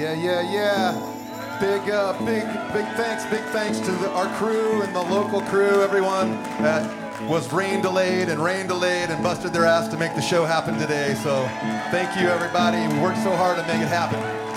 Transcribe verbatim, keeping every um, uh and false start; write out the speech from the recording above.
Yeah, yeah, yeah. Big, uh, big, big thanks, big thanks to the, our crew and the local crew, everyone that was rain delayed and rain delayed and busted their ass to make the show happen today. So thank you, everybody. We worked so hard to make it happen.